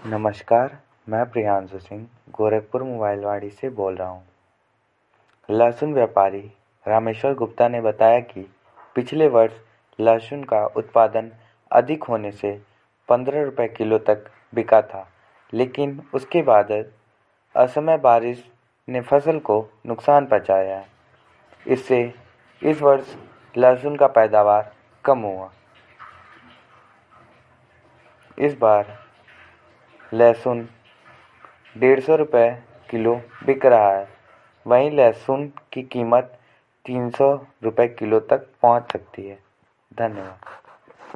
नमस्कार, मैं प्रियांशु सिंह गोरखपुर मोबाइलवाड़ी से बोल रहा हूँ। लहसुन व्यापारी रामेश्वर गुप्ता ने बताया कि पिछले वर्ष लहसुन का उत्पादन अधिक होने से 15 रुपये किलो तक बिका था, लेकिन उसके बाद असमय बारिश ने फसल को नुकसान पहुँचाया है। इससे इस वर्ष लहसुन का पैदावार कम हुआ। इस बार लहसुन 150 रुपये किलो बिक रहा है। वहीं लहसुन की कीमत 300 रुपये किलो तक पहुंच सकती है। धन्यवाद।